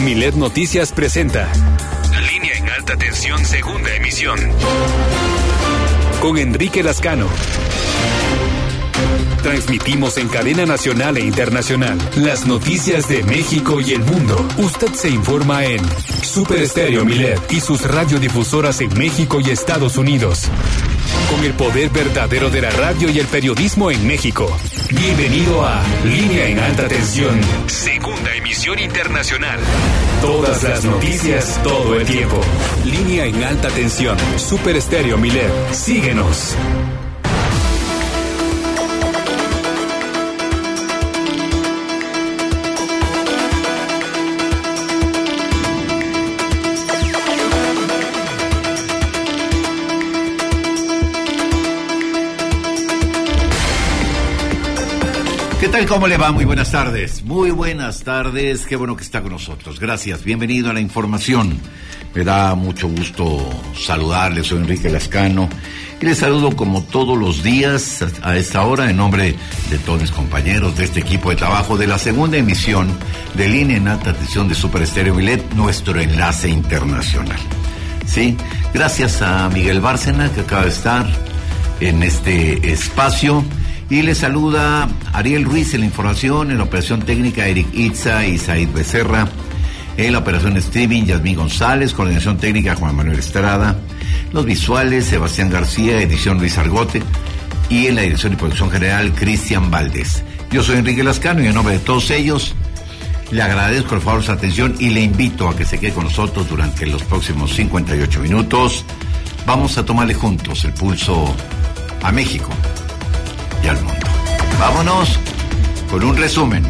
Milet Noticias presenta Línea en Alta Tensión, segunda emisión. Con Enrique Lascano. Transmitimos en cadena nacional e internacional las noticias de México y el mundo. Usted se informa en Super Estéreo Milet y sus radiodifusoras en México y Estados Unidos. Con el poder verdadero de la radio y el periodismo en México. Bienvenido a Línea en Alta Tensión, segunda emisión internacional. Todas las noticias, todo el tiempo. Línea en Alta Tensión, Super Estéreo Milet. Síguenos. ¿Qué tal? ¿Cómo le va? Muy buenas tardes. Muy buenas tardes. Qué bueno que está con nosotros. Gracias. Bienvenido a la información. Me da mucho gusto saludarle. Soy Enrique Lascano y les saludo como todos los días a esta hora en nombre de todos mis compañeros de este equipo de trabajo de la segunda emisión de Línea en Alta Tensión de Super Estéreo Milet, nuestro enlace internacional. Sí, gracias a Miguel Bárcena, que acaba de estar en este espacio. Y le saluda Ariel Ruiz en la información, en la operación técnica Eric Itza y Said Becerra, en la operación streaming Yasmín González, coordinación técnica Juan Manuel Estrada, los visuales Sebastián García, edición Luis Argote, y en la dirección y producción general Cristian Valdés. Yo soy Enrique Lascano y en nombre de todos ellos le agradezco por favor su atención y le invito a que se quede con nosotros durante los próximos 58 minutos. Vamos a tomarle juntos el pulso a México y al mundo. Vámonos con un resumen.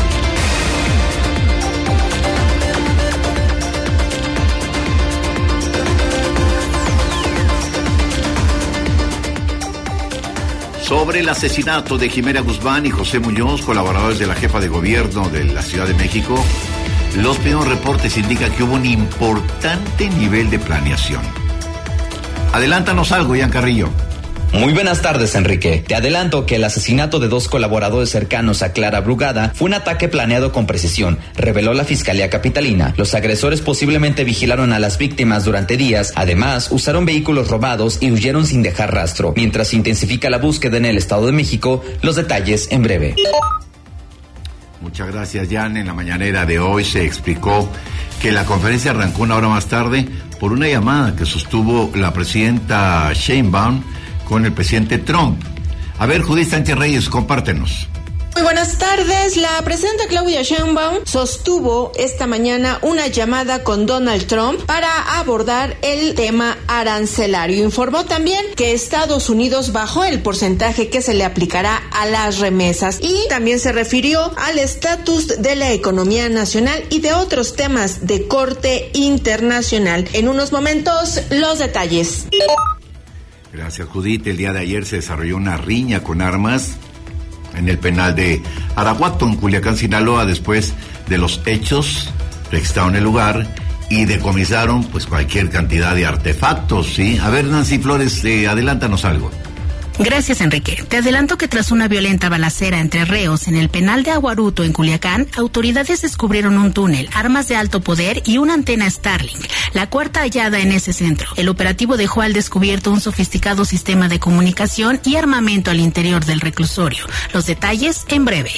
Sobre el asesinato de Jimena Guzmán y José Muñoz, colaboradores de la jefa de gobierno de la Ciudad de México, los primeros reportes indican que hubo un importante nivel de planeación. Adelántanos algo, Ian Carrillo. Muy buenas tardes, Enrique. Te adelanto que el asesinato de dos colaboradores cercanos a Clara Brugada fue un ataque planeado con precisión, reveló la Fiscalía Capitalina. Los agresores posiblemente vigilaron a las víctimas durante días, además usaron vehículos robados y huyeron sin dejar rastro. Mientras se intensifica la búsqueda en el Estado de México, los detalles en breve. Muchas gracias, Jan. En la mañanera de hoy se explicó que la conferencia arrancó una hora más tarde por una llamada que sostuvo la presidenta Sheinbaum con el presidente Trump. A ver, Judith Sánchez Reyes, compártenos. Muy buenas tardes. La presidenta Claudia Sheinbaum sostuvo esta mañana una llamada con Donald Trump para abordar el tema arancelario. Informó también que Estados Unidos bajó el porcentaje que se le aplicará a las remesas y también se refirió al estatus de la economía nacional y de otros temas de corte internacional. En unos momentos, los detalles. Gracias, Judith. El día de ayer se desarrolló una riña con armas en el penal de Araguato, en Culiacán, Sinaloa, después de los hechos registraron el lugar y decomisaron pues cualquier cantidad de artefactos, ¿sí? A ver, Nancy Flores, adelántanos algo. Gracias, Enrique. Te adelanto que tras una violenta balacera entre reos en el penal de Aguaruto, en Culiacán, autoridades descubrieron un túnel, armas de alto poder y una antena Starlink, la cuarta hallada en ese centro. El operativo dejó al descubierto un sofisticado sistema de comunicación y armamento al interior del reclusorio. Los detalles en breve.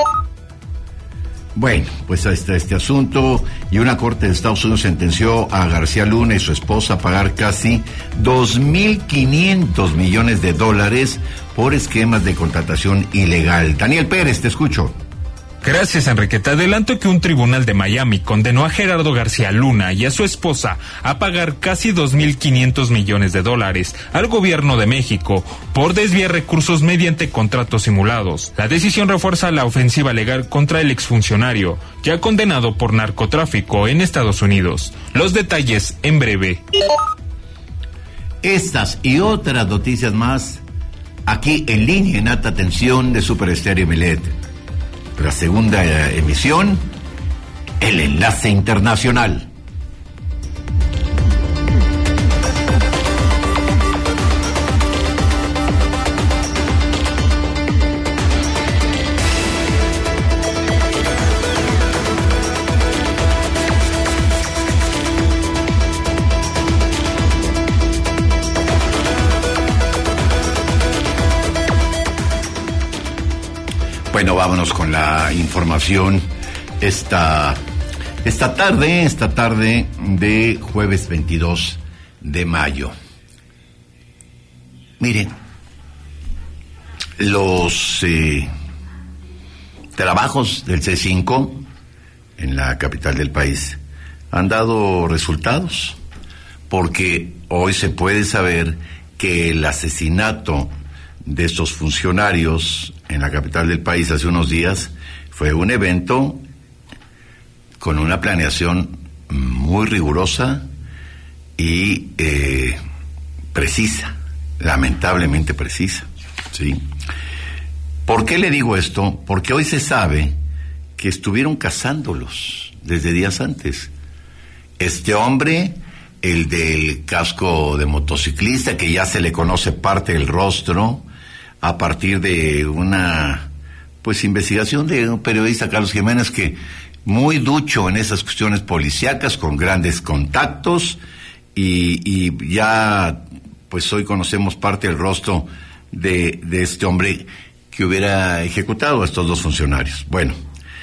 Bueno, pues ahí está este asunto y una corte de Estados Unidos sentenció a García Luna y su esposa a pagar casi $2.500 millones por esquemas de contratación ilegal. Daniel Pérez, te escucho. Gracias, Enrique. Te adelanto que un tribunal de Miami condenó a Gerardo García Luna y a su esposa a pagar casi $2.500 millones al gobierno de México por desviar recursos mediante contratos simulados. La decisión refuerza la ofensiva legal contra el exfuncionario, ya condenado por narcotráfico en Estados Unidos. Los detalles en breve. Estas y otras noticias más aquí en Línea en Alta Tensión de Super Estéreo Milet. La segunda emisión, el enlace internacional. vámonos con la información esta tarde de jueves 22 de mayo. Miren, los trabajos del C5 en la capital del país han dado resultados, porque hoy se puede saber que el asesinato de estos funcionarios en la capital del país hace unos días fue un evento con una planeación muy rigurosa y precisa, lamentablemente precisa, ¿sí? ¿Por qué le digo esto? Porque hoy se sabe que estuvieron cazándolos desde días antes. Este hombre, el del casco de motociclista, que ya se le conoce parte del rostro, a partir de una, pues, investigación de un periodista, Carlos Jiménez, que muy ducho en esas cuestiones policíacas, con grandes contactos, y ya, pues, hoy conocemos parte del rostro de este hombre que hubiera ejecutado a estos dos funcionarios. Bueno,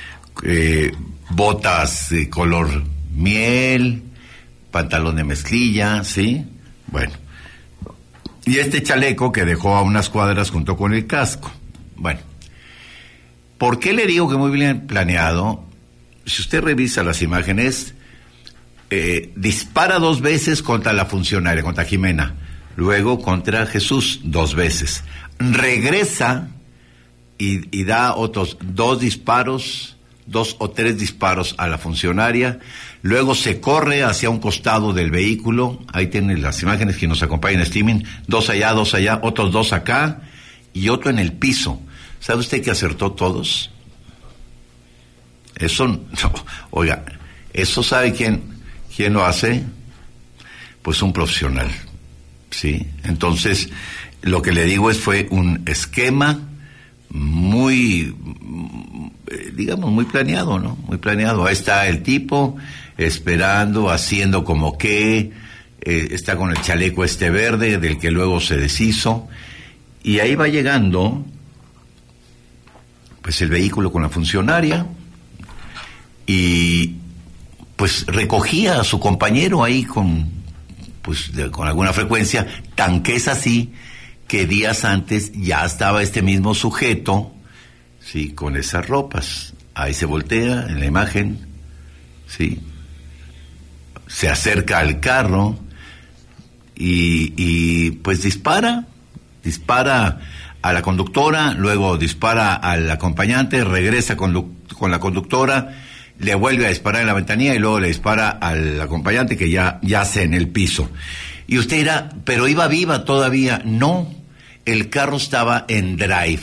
botas de color miel, pantalón de mezclilla, ¿sí? Bueno, y este chaleco que dejó a unas cuadras junto con el casco. Bueno, ¿por qué le digo que muy bien planeado? Si usted revisa las imágenes, dispara 2 veces contra la funcionaria, contra Jimena, luego contra Jesús 2 veces, regresa y da otros 2 disparos, 2 o 3 disparos a la funcionaria, luego se corre hacia un costado del vehículo, ahí tienen las imágenes que nos acompañan en streaming, 2 allá, otros 2 acá, y otro en el piso. ¿Sabe usted que acertó todos? Eso, no, oiga, ¿eso sabe quién lo hace? Pues un profesional, ¿sí? Entonces, lo que le digo fue un esquema muy, digamos, muy planeado, ¿no? Muy planeado. Ahí está el tipo esperando, haciendo como que está con el chaleco verde del que luego se deshizo, y ahí va llegando, pues, el vehículo con la funcionaria, y pues recogía a su compañero ahí con alguna frecuencia, tan que es así que días antes ya estaba este mismo sujeto, sí, con esas ropas. Ahí se voltea en la imagen, sí, se acerca al carro y pues dispara a la conductora, luego dispara al acompañante, regresa con la conductora, le vuelve a disparar en la ventanilla y luego le dispara al acompañante que ya yace en el piso. Y usted dirá, pero iba viva todavía. No, el carro estaba en drive.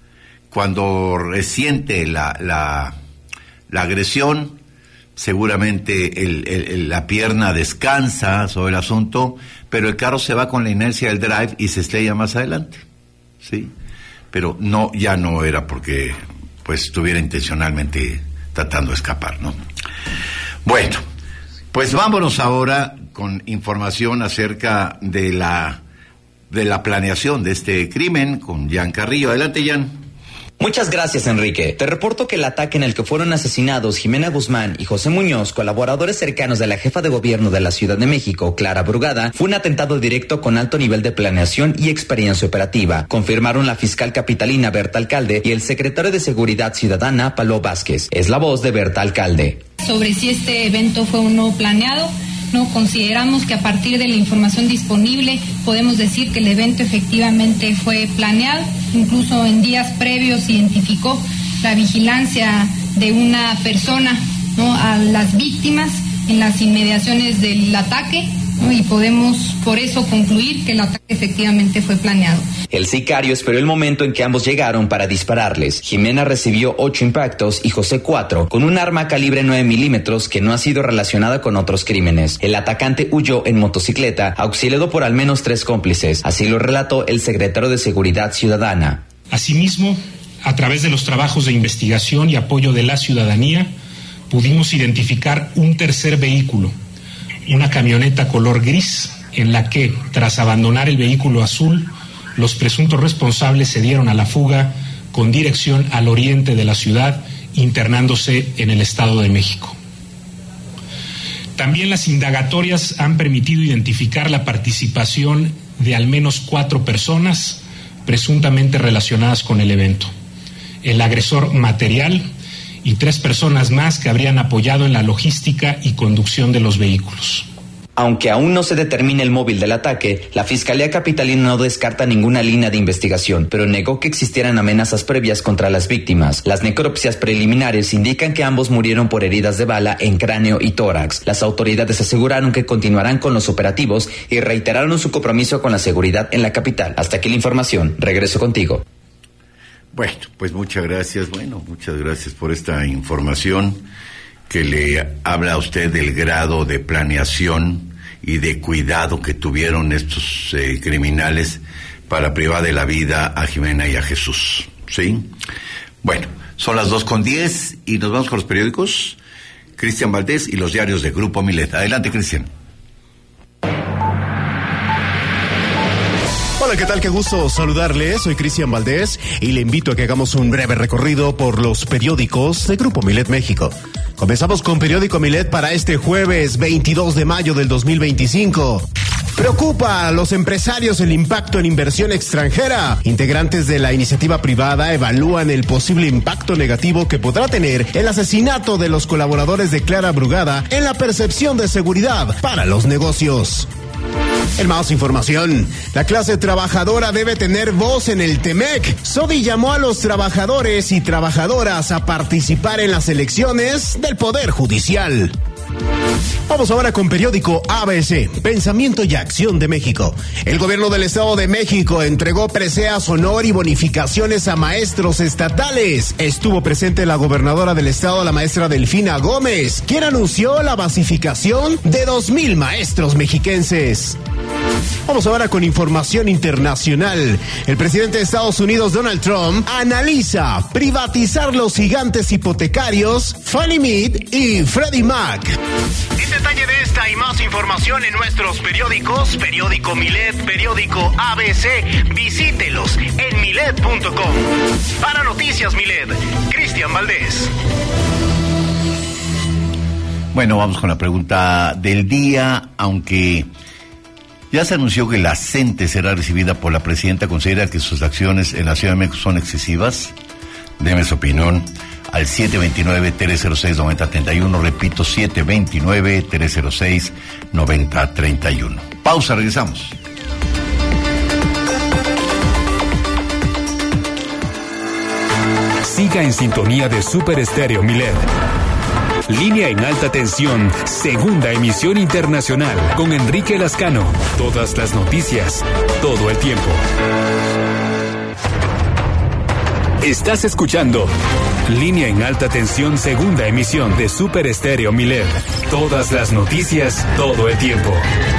Cuando resiente la agresión, seguramente la pierna descansa sobre el asunto, pero el carro se va con la inercia del drive y se estrella más adelante, ¿sí? Pero no, ya no era porque pues estuviera intencionalmente tratando de escapar, ¿no? Bueno, pues vámonos ahora con información acerca de la planeación de este crimen con Jan Carrillo. Adelante, Jan. Muchas gracias, Enrique. Te reporto que el ataque en el que fueron asesinados Jimena Guzmán y José Muñoz, colaboradores cercanos de la jefa de gobierno de la Ciudad de México, Clara Brugada, fue un atentado directo con alto nivel de planeación y experiencia operativa, confirmaron la fiscal capitalina Berta Alcalde y el secretario de Seguridad Ciudadana, Pablo Vázquez. Es la voz de Berta Alcalde. Sobre si este evento fue o no planeado, no consideramos que a partir de la información disponible podemos decir que el evento efectivamente fue planeado. Incluso en días previos identificó la vigilancia de una persona, ¿no?, a las víctimas en las inmediaciones del ataque, ¿no?, y podemos por eso concluir que el ataque efectivamente fue planeado. El sicario esperó el momento en que ambos llegaron para dispararles. Jimena recibió 8 impactos y José 4, con un arma calibre 9 milímetros que no ha sido relacionada con otros crímenes. El atacante huyó en motocicleta, auxiliado por al menos 3 cómplices. Así lo relató el secretario de Seguridad Ciudadana. Asimismo, a través de los trabajos de investigación y apoyo de la ciudadanía, pudimos identificar un tercer vehículo, una camioneta color gris, en la que, tras abandonar el vehículo azul, los presuntos responsables se dieron a la fuga con dirección al oriente de la ciudad, internándose en el Estado de México. También las indagatorias han permitido identificar la participación de al menos 4 personas presuntamente relacionadas con el evento: el agresor material y 3 personas más que habrían apoyado en la logística y conducción de los vehículos. Aunque aún no se determine el móvil del ataque, la Fiscalía Capitalina no descarta ninguna línea de investigación, pero negó que existieran amenazas previas contra las víctimas. Las necropsias preliminares indican que ambos murieron por heridas de bala en cráneo y tórax. Las autoridades aseguraron que continuarán con los operativos y reiteraron su compromiso con la seguridad en la capital. Hasta aquí la información. Regreso contigo. Bueno, pues muchas gracias. Muchas gracias por esta información que le habla a usted del grado de planeación y de cuidado que tuvieron estos criminales para privar de la vida a Jimena y a Jesús, ¿sí? Bueno, son las 2:10 y nos vamos con los periódicos. Cristian Valdés y los diarios de Grupo Milet. Adelante, Cristian. Hola, ¿qué tal? Qué gusto saludarle. Soy Cristian Valdés y le invito a que hagamos un breve recorrido por los periódicos de Grupo Milet México. Comenzamos con Periódico Milet para este jueves 22 de mayo del 2025. Preocupa a los empresarios el impacto en inversión extranjera. Integrantes de la iniciativa privada evalúan el posible impacto negativo que podrá tener el asesinato de los colaboradores de Clara Brugada en la percepción de seguridad para los negocios. En más información, la clase trabajadora debe tener voz en el TEMEC. SODI llamó a los trabajadores y trabajadoras a participar en las elecciones del Poder Judicial. Vamos ahora con periódico ABC, Pensamiento y Acción de México. El gobierno del Estado de México entregó preseas, honor y bonificaciones a maestros estatales. Estuvo presente la gobernadora del estado, la maestra Delfina Gómez, quien anunció la basificación de 2,000 maestros mexiquenses. Vamos ahora con información internacional. El presidente de Estados Unidos, Donald Trump, analiza privatizar los gigantes hipotecarios Fannie Mae y Freddie Mac. En detalle de esta y más información en nuestros periódicos, periódico Milet, periódico ABC, visítelos en milet.com. Para Noticias Milet, Cristian Valdés. Bueno, vamos con la pregunta del día. Aunque ya se anunció que la CENTE será recibida por la presidenta, ¿considera que sus acciones en la Ciudad de México son excesivas? Deme su opinión al 729-306-9031. Repito, 729-306-9031. Pausa, regresamos. Siga en sintonía de Super Estéreo Milet. Línea en alta tensión, segunda emisión internacional, con Enrique Lascano. Todas las noticias, todo el tiempo. Estás escuchando Línea en alta tensión, segunda emisión de Super Estéreo Milet. Todas las noticias, todo el tiempo.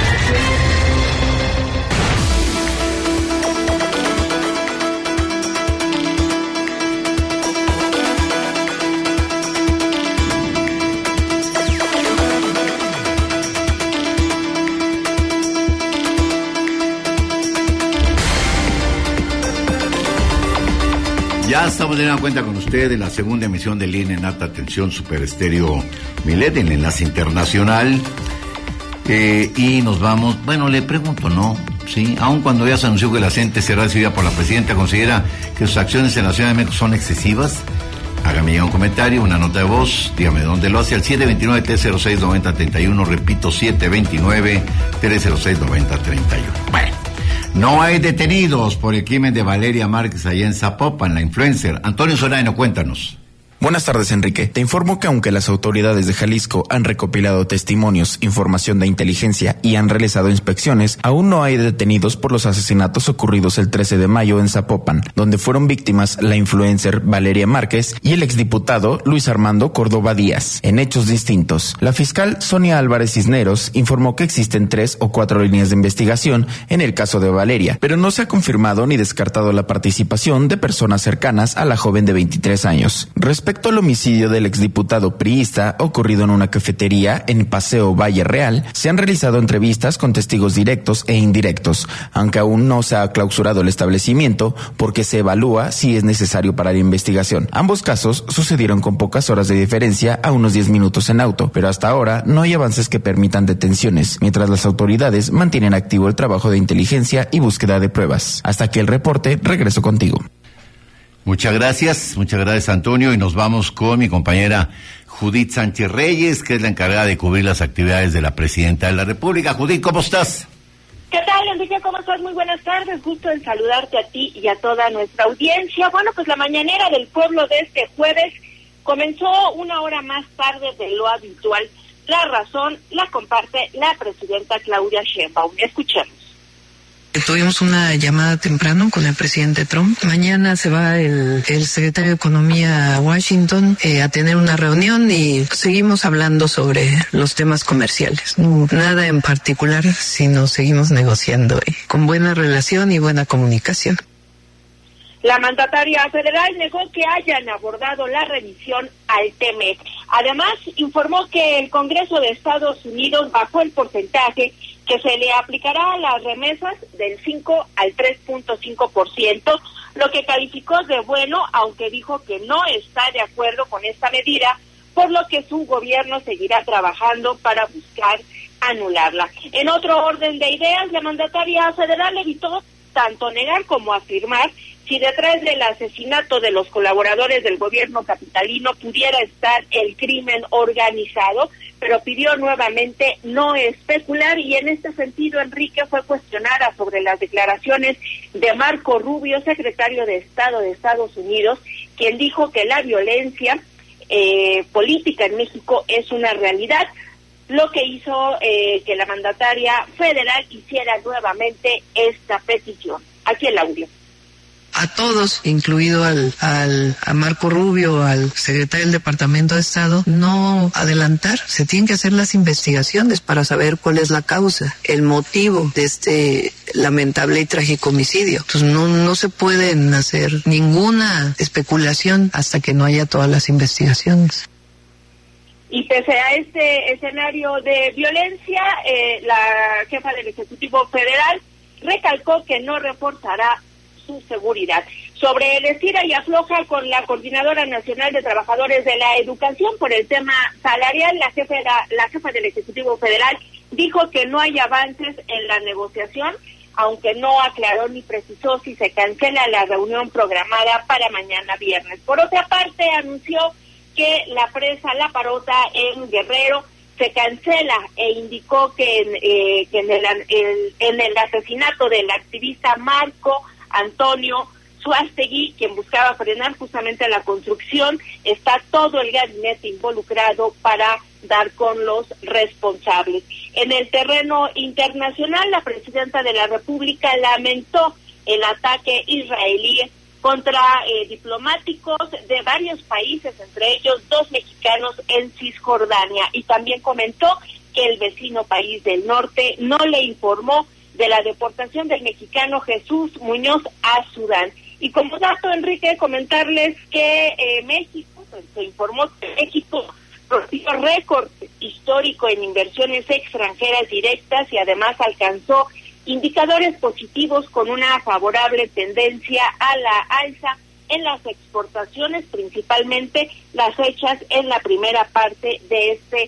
Ya estamos de nueva cuenta con usted en la segunda emisión de Línea en alta tensión Super Estéreo Milet, en el enlace internacional. Y nos vamos, bueno, le pregunto, ¿no? Sí, aun cuando ya se anunció que la CENTE será recibida por la presidenta, ¿considera que sus acciones en la Ciudad de México son excesivas? Hágame llegar un comentario, una nota de voz, dígame dónde lo hace, al 729-306-9031, repito, 729-306-9031. Bueno. No hay detenidos por el crimen de Valeria Márquez allá en Zapopan, la influencer. Antonio Zoraino, cuéntanos. Buenas tardes, Enrique. Te informo que aunque las autoridades de Jalisco han recopilado testimonios, información de inteligencia y han realizado inspecciones, aún no hay detenidos por los asesinatos ocurridos el 13 de mayo en Zapopan, donde fueron víctimas la influencer Valeria Márquez y el exdiputado Luis Armando Córdoba Díaz. En hechos distintos, la fiscal Sonia Álvarez Cisneros informó que existen 3 o 4 líneas de investigación en el caso de Valeria, pero no se ha confirmado ni descartado la participación de personas cercanas a la joven de 23 años. Respecto Respecto al homicidio del exdiputado priista ocurrido en una cafetería en Paseo Valle Real, se han realizado entrevistas con testigos directos e indirectos, aunque aún no se ha clausurado el establecimiento porque se evalúa si es necesario para la investigación. Ambos casos sucedieron con pocas horas de diferencia a unos 10 minutos en auto, pero hasta ahora no hay avances que permitan detenciones, mientras las autoridades mantienen activo el trabajo de inteligencia y búsqueda de pruebas. Hasta aquí el reporte, regreso contigo. Muchas gracias Antonio, y nos vamos con mi compañera Judith Sánchez Reyes, que es la encargada de cubrir las actividades de la Presidenta de la República. Judith, ¿cómo estás? ¿Qué tal, Enrique? ¿Cómo estás? Muy buenas tardes, gusto en saludarte a ti y a toda nuestra audiencia. Bueno, pues la mañanera del pueblo de este jueves comenzó una hora más tarde de lo habitual. La razón la comparte la Presidenta Claudia Sheinbaum. Escuchemos. Tuvimos una llamada temprano con el presidente Trump. Mañana se va el secretario de Economía a Washington a tener una reunión y seguimos hablando sobre los temas comerciales. No, nada en particular, sino seguimos negociando con buena relación y buena comunicación. La mandataria federal negó que hayan abordado la revisión al TEMEC. Además, informó que el Congreso de Estados Unidos bajó el porcentaje que se le aplicará a las remesas del 5 al 3.5%, lo que calificó de bueno, aunque dijo que no está de acuerdo con esta medida, por lo que su gobierno seguirá trabajando para buscar anularla. En otro orden de ideas, la mandataria federal evitó tanto negar como afirmar si detrás del asesinato de los colaboradores del gobierno capitalino pudiera estar el crimen organizado, pero pidió nuevamente no especular, y en este sentido Enrique fue cuestionada sobre las declaraciones de Marco Rubio, secretario de Estado de Estados Unidos, quien dijo que la violencia política en México es una realidad, lo que hizo que la mandataria federal hiciera nuevamente esta petición. Aquí el audio. A todos, incluido a Marco Rubio, al secretario del Departamento de Estado, no adelantar. Se tienen que hacer las investigaciones para saber cuál es la causa, el motivo de este lamentable y trágico homicidio. Entonces no se pueden hacer ninguna especulación hasta que no haya todas las investigaciones. Y pese a este escenario de violencia, la jefa del Ejecutivo Federal recalcó que no reforzará su seguridad. Sobre el estira y afloja con la Coordinadora Nacional de Trabajadores de la Educación por el tema salarial, la jefa del Ejecutivo Federal dijo que no hay avances en la negociación, aunque no aclaró ni precisó si se cancela la reunión programada para mañana viernes. Por otra parte, anunció que la presa La Parota en Guerrero se cancela e indicó que en el asesinato del activista Marco Antonio Suástegui, quien buscaba frenar justamente la construcción, está todo el gabinete involucrado para dar con los responsables. En el terreno internacional, la Presidenta de la República lamentó el ataque israelí contra diplomáticos de varios países, entre ellos 2 mexicanos en Cisjordania, y también comentó que el vecino país del norte no le informó de la deportación del mexicano Jesús Muñoz a Sudán. Y como dato, Enrique, comentarles que se informó que México rompió récord histórico en inversiones extranjeras directas y además alcanzó indicadores positivos con una favorable tendencia a la alza en las exportaciones, principalmente las hechas en la primera parte de este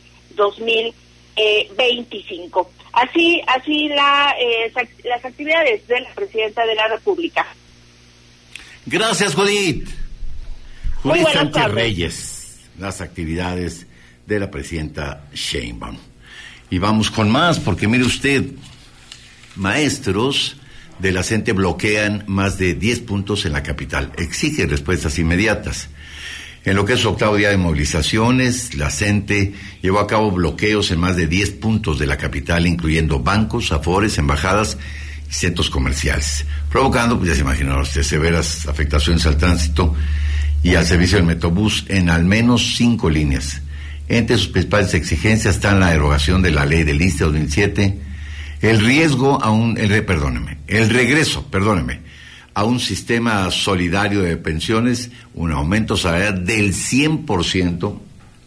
2025. Así las actividades de la Presidenta de la República. Gracias, Judith. Judith Sánchez tardes. Reyes, las actividades de la Presidenta Sheinbaum. Y vamos con más, porque mire usted, maestros de la CENTE bloquean más de 10 puntos en la capital. Exigen respuestas inmediatas. En lo que es su octavo día de movilizaciones, la CENTE llevó a cabo bloqueos en más de 10 puntos de la capital, incluyendo bancos, afores, embajadas y centros comerciales, provocando, pues ya se imaginará usted, severas afectaciones al tránsito y al servicio del Metrobús en al menos 5 líneas. Entre sus principales exigencias están la derogación de la ley del ISSSTE 2007, el regreso a un sistema solidario de pensiones, un aumento salarial del 100%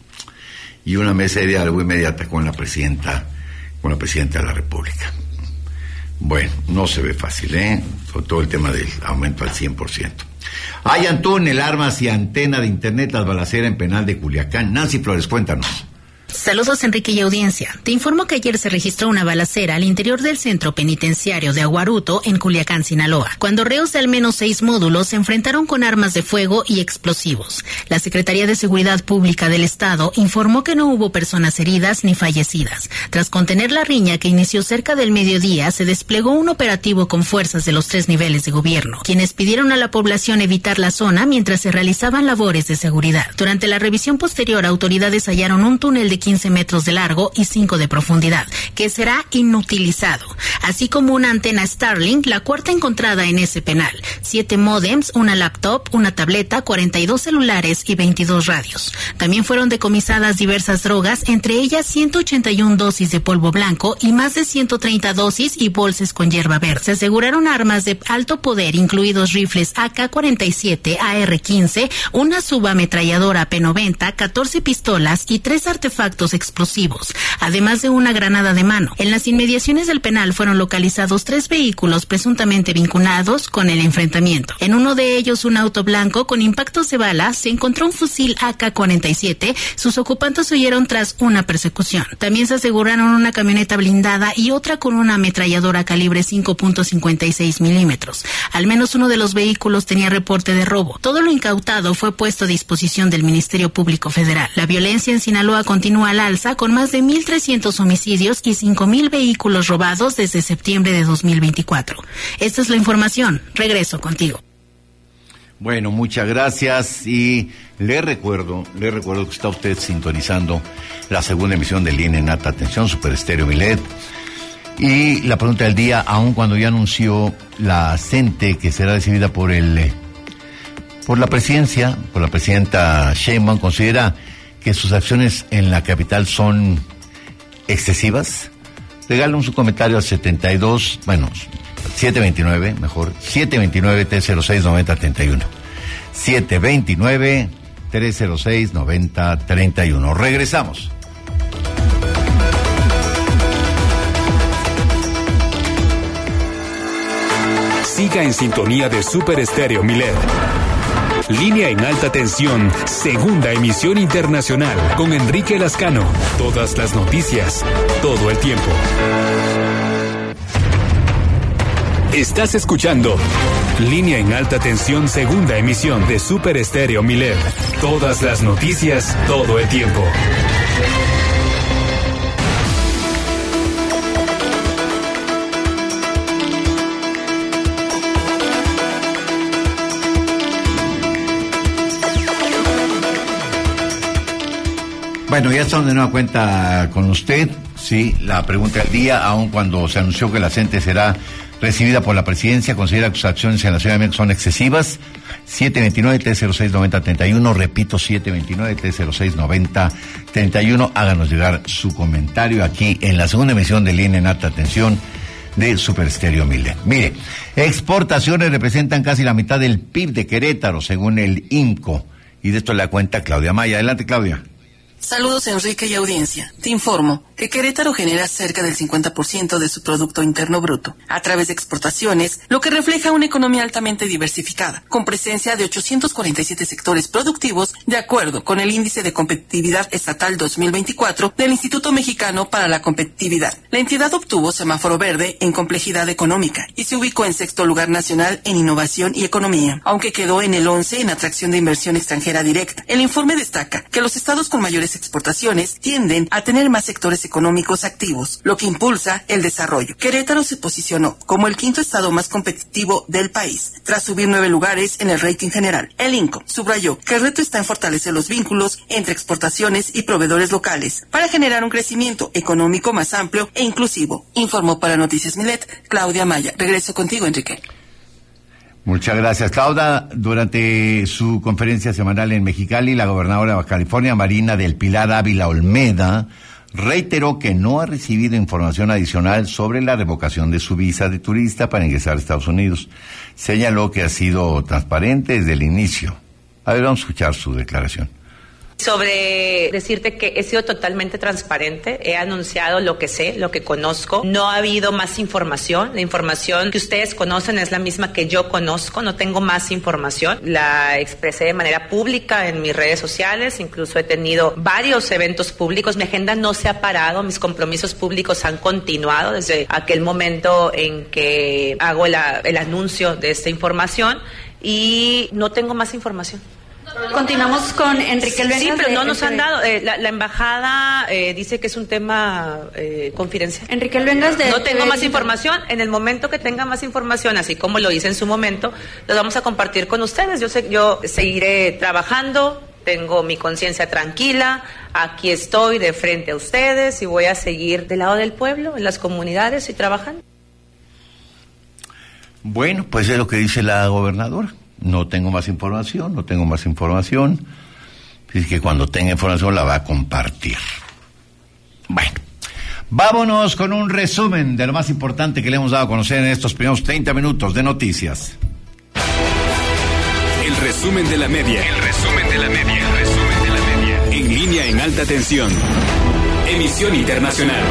y una mesa de diálogo inmediata con la presidenta de la República. Bueno, no se ve fácil, con todo el tema del aumento al 100%. Hallan túnel, armas y antena de internet tras balacera en penal de Culiacán. Nancy Flores, cuéntanos. Saludos, Enrique y audiencia. Te informo que ayer se registró una balacera al interior del centro penitenciario de Aguaruto, en Culiacán, Sinaloa, cuando reos de al menos 6 módulos se enfrentaron con armas de fuego y explosivos. La Secretaría de Seguridad Pública del Estado informó que no hubo personas heridas ni fallecidas. Tras contener la riña que inició cerca del mediodía, se desplegó un operativo con fuerzas de los 3 niveles de gobierno, quienes pidieron a la población evitar la zona mientras se realizaban labores de seguridad. Durante la revisión posterior, autoridades hallaron un túnel de 15 metros de largo y 5 de profundidad, que será inutilizado, así como una antena Starlink, la cuarta encontrada en ese penal, 7 módems, una laptop, una tableta, 42 celulares y 22 radios. También fueron decomisadas diversas drogas, entre ellas 181 dosis de polvo blanco y más de 130 dosis y bolsas con hierba verde. Se aseguraron armas de alto poder, incluidos rifles AK-47, AR-15, una subametralladora P90, 14 pistolas y 3 artefactos explosivos, además de una granada de mano. En las inmediaciones del penal fueron localizados 3 vehículos presuntamente vinculados con el enfrentamiento. En uno de ellos, un auto blanco con impactos de bala, se encontró un fusil AK-47. Sus ocupantes huyeron tras una persecución. También se aseguraron una camioneta blindada y otra con una ametralladora calibre 5.56 milímetros. Al menos uno de los vehículos tenía reporte de robo. Todo lo incautado fue puesto a disposición del Ministerio Público Federal. La violencia en Sinaloa continúa al alza, con más de 1,300 homicidios y 5,000 vehículos robados desde septiembre de 2024. Esta es la información. Regreso contigo. Bueno, muchas gracias y le recuerdo que está usted sintonizando la segunda emisión de Línea en Alta Atención, Super Estéreo Milet. Y la pregunta del día, aun cuando ya anunció la CENTE que será recibida por la presidenta Sheinbaum, ¿considera que sus acciones en la capital son excesivas? Regálenos su comentario al 729-306-9031. 729-306-9031. Regresamos. Siga en sintonía de Super Estéreo Milet. Línea en Alta Tensión, segunda emisión internacional, con Enrique Lascano. Todas las noticias, todo el tiempo. Estás escuchando Línea en Alta Tensión, segunda emisión de Super Estéreo Milet. Todas las noticias, todo el tiempo. Bueno, ya estamos de nueva cuenta con usted. Sí, la pregunta del día, aun cuando se anunció que la CENTE será recibida por la presidencia, ¿considera que sus acciones en la Ciudad de México son excesivas? 729-306-9031, repito, 729-306-9031. Háganos llegar su comentario aquí en la segunda emisión de Línea en Alta Atención de Super Estéreo Milet. Mire, exportaciones representan casi la mitad del PIB de Querétaro, según el INCO. Y de esto le da cuenta Claudia Maya. Adelante, Claudia. Saludos, Enrique y audiencia. Te informo que Querétaro genera cerca del 50% de su Producto Interno Bruto a través de exportaciones, lo que refleja una economía altamente diversificada, con presencia de 847 sectores productivos, de acuerdo con el Índice de Competitividad Estatal 2024 del Instituto Mexicano para la Competitividad. La entidad obtuvo semáforo verde en complejidad económica y se ubicó en sexto lugar nacional en innovación y economía, aunque quedó en el 11 en atracción de inversión extranjera directa. El informe destaca que los estados con mayores exportaciones tienden a tener más sectores económicos activos, lo que impulsa el desarrollo. Querétaro se posicionó como el quinto estado más competitivo del país, tras subir 9 lugares en el rating general. El INCO subrayó que el reto está en fortalecer los vínculos entre exportaciones y proveedores locales para generar un crecimiento económico más amplio e inclusivo. Informó para Noticias Milet, Claudia Maya. Regreso contigo, Enrique. Muchas gracias, Claudia. Durante su conferencia semanal en Mexicali, la gobernadora de Baja California, Marina del Pilar Ávila Olmeda, reiteró que no ha recibido información adicional sobre la revocación de su visa de turista para ingresar a Estados Unidos. Señaló que ha sido transparente desde el inicio. A ver, vamos a escuchar su declaración. Sobre decirte que he sido totalmente transparente, he anunciado lo que sé, lo que conozco, no ha habido más información, la información que ustedes conocen es la misma que yo conozco, no tengo más información, la expresé de manera pública en mis redes sociales, incluso he tenido varios eventos públicos, mi agenda no se ha parado, mis compromisos públicos han continuado desde aquel momento en que hago el anuncio de esta información y no tengo más información. Continuamos con Enrique Luengas. Sí, pero no nos han dado. La embajada dice que es un tema confidencial. Enrique Luengas de... No tengo más información. En el momento que tenga más información, así como lo hice en su momento, los vamos a compartir con ustedes. Yo seguiré trabajando, tengo mi conciencia tranquila, aquí estoy de frente a ustedes y voy a seguir del lado del pueblo, en las comunidades y trabajando. Bueno, pues es lo que dice la gobernadora. No tengo más información. Es que cuando tenga información la va a compartir. Bueno, vámonos con un resumen de lo más importante que le hemos dado a conocer en estos primeros 30 minutos de noticias. El resumen de la media. En línea en alta tensión. Emisión internacional.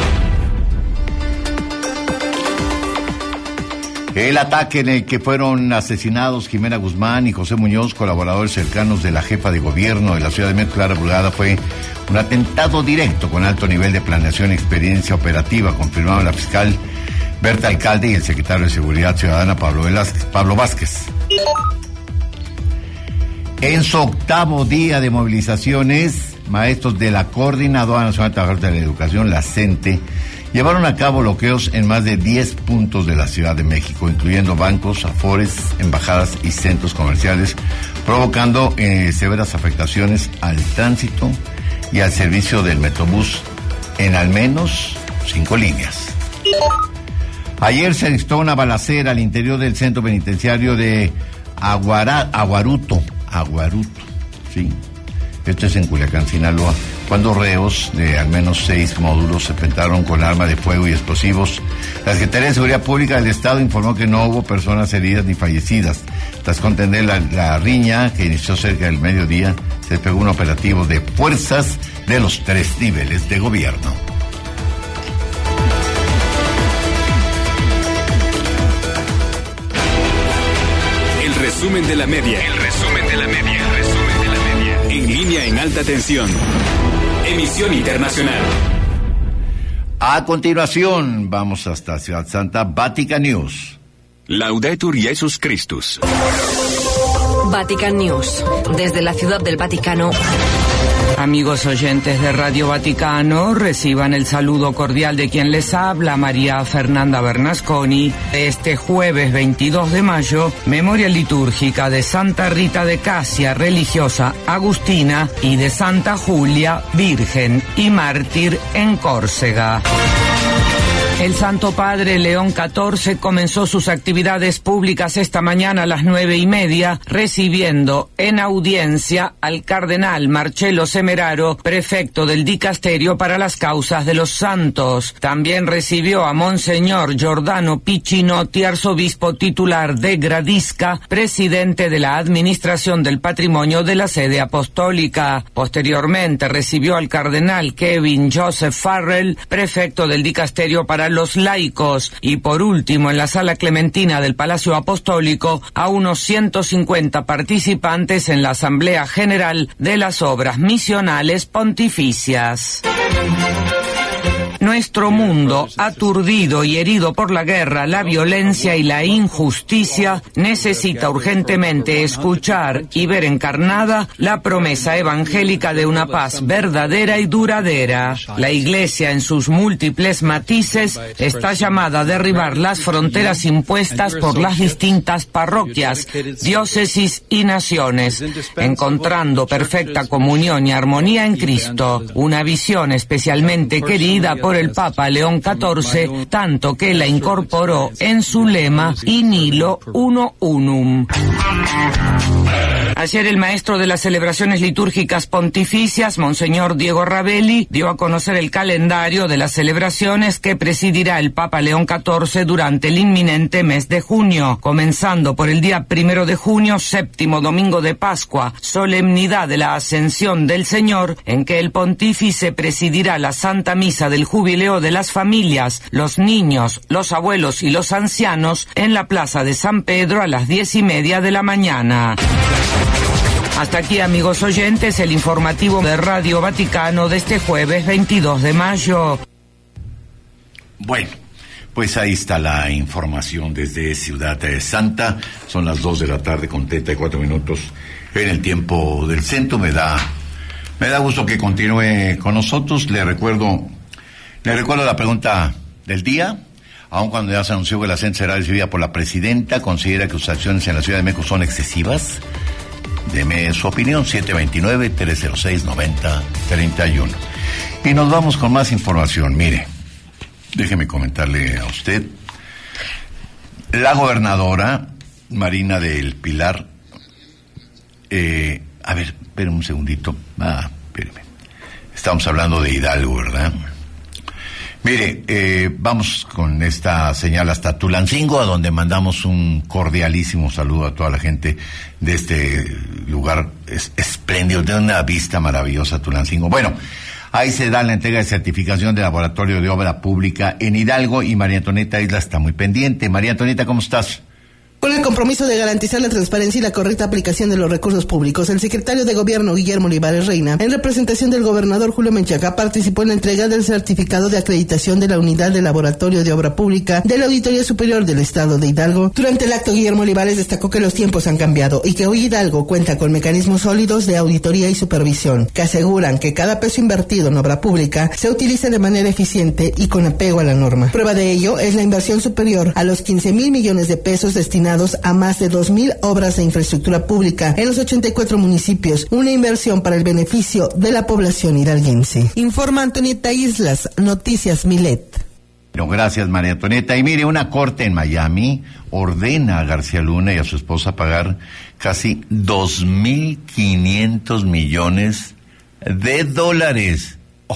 El ataque en el que fueron asesinados Jimena Guzmán y José Muñoz, colaboradores cercanos de la jefa de gobierno de la Ciudad de México, Clara Brugada, fue un atentado directo con alto nivel de planeación y experiencia operativa, confirmaron la fiscal Berta Alcalde y el secretario de Seguridad Ciudadana Pablo Vázquez. En su 8º día de movilizaciones, maestros de la Coordinadora Nacional de Trabajadores de la Educación, la CENTE, llevaron a cabo bloqueos en más de 10 puntos de la Ciudad de México, incluyendo bancos, afores, embajadas y centros comerciales, provocando severas afectaciones al tránsito y al servicio del Metrobús en al menos 5 líneas. Ayer se registró una balacera al interior del centro penitenciario de Aguaruto, sí. Esto es en Culiacán, Sinaloa, cuando reos de al menos 6 módulos se enfrentaron con arma de fuego y explosivos. La Secretaría de Seguridad Pública del Estado informó que no hubo personas heridas ni fallecidas. Tras contender la riña, que inició cerca del mediodía, se desplegó un operativo de fuerzas de los 3 niveles de gobierno. El resumen de la media. En línea en alta tensión. Emisión internacional. A continuación, vamos hasta Ciudad Santa, Vatican News. Laudetur Jesus Christus. Vatican News. Desde la Ciudad del Vaticano. Amigos oyentes de Radio Vaticano, reciban el saludo cordial de quien les habla, María Fernanda Bernasconi. Este jueves 22 de mayo, memoria litúrgica de Santa Rita de Casia, religiosa agustina, y de Santa Julia, virgen y mártir en Córcega. El Santo Padre León XIV comenzó sus actividades públicas esta mañana a las 9:30, recibiendo en audiencia al cardenal Marcello Semeraro, prefecto del Dicasterio para las Causas de los Santos. También recibió a Monseñor Giordano Piccinotti, arzobispo titular de Gradisca, presidente de la Administración del Patrimonio de la Sede Apostólica. Posteriormente recibió al cardenal Kevin Joseph Farrell, prefecto del Dicasterio para los laicos, y por último en la Sala Clementina del Palacio Apostólico a unos 150 participantes en la Asamblea General de las Obras Misionales Pontificias. Nuestro mundo, aturdido y herido por la guerra, la violencia y la injusticia, necesita urgentemente escuchar y ver encarnada la promesa evangélica de una paz verdadera y duradera. La Iglesia, en sus múltiples matices, está llamada a derribar las fronteras impuestas por las distintas parroquias, diócesis y naciones, encontrando perfecta comunión y armonía en Cristo, una visión especialmente querida por el Papa León XIV, tanto que la incorporó en su lema In Nihilo Uno Unum. Ayer el maestro de las celebraciones litúrgicas pontificias, Monseñor Diego Ravelli, dio a conocer el calendario de las celebraciones que presidirá el Papa León XIV durante el inminente mes de junio, comenzando por el día 1 de junio, séptimo domingo de Pascua, solemnidad de la Ascensión del Señor, en que el pontífice presidirá la Santa Misa del Jubileo de las familias, los niños, los abuelos y los ancianos en la Plaza de San Pedro a las 10:30 de la mañana. Hasta aquí, amigos oyentes, el informativo de Radio Vaticano de este jueves 22 de mayo. Bueno, pues ahí está la información desde Ciudad Santa. Son las 2 de la tarde con 34 minutos en el tiempo del centro. Me da gusto que continúe con nosotros. Le recuerdo la pregunta del día. Aun cuando ya se anunció que la CENTE será recibida por la presidenta, ¿considera que sus acciones en la Ciudad de México son excesivas? Deme su opinión, 729-306-9031. Y nos vamos con más información. Mire, déjeme comentarle a usted. La gobernadora Marina del Pilar, a ver, espérame un segundito. Espérame. Estamos hablando de Hidalgo, ¿verdad? Mire, vamos con esta señal hasta Tulancingo, a donde mandamos un cordialísimo saludo a toda la gente de este lugar espléndido, de una vista maravillosa, Tulancingo. Bueno, ahí se da la entrega de certificación de laboratorio de obra pública en Hidalgo y María Antonieta Isla está muy pendiente. María Antonieta, ¿cómo estás? Con el compromiso de garantizar la transparencia y la correcta aplicación de los recursos públicos, el secretario de Gobierno, Guillermo Olivares Reina, en representación del gobernador Julio Menchaca, participó en la entrega del certificado de acreditación de la Unidad de Laboratorio de Obra Pública de la Auditoría Superior del Estado de Hidalgo. Durante el acto, Guillermo Olivares destacó que los tiempos han cambiado y que hoy Hidalgo cuenta con mecanismos sólidos de auditoría y supervisión, que aseguran que cada peso invertido en obra pública se utiliza de manera eficiente y con apego a la norma. Prueba de ello es la inversión superior a los 15,000 millones de pesos destinados a más de 2,000 obras de infraestructura pública en los 84 municipios, una inversión para el beneficio de la población hidalguense. Informa Antonieta Islas, Noticias Milet. No, gracias, María Antonieta. Y mire, una corte en Miami ordena a García Luna y a su esposa pagar casi 2,500 millones de dólares. Oh,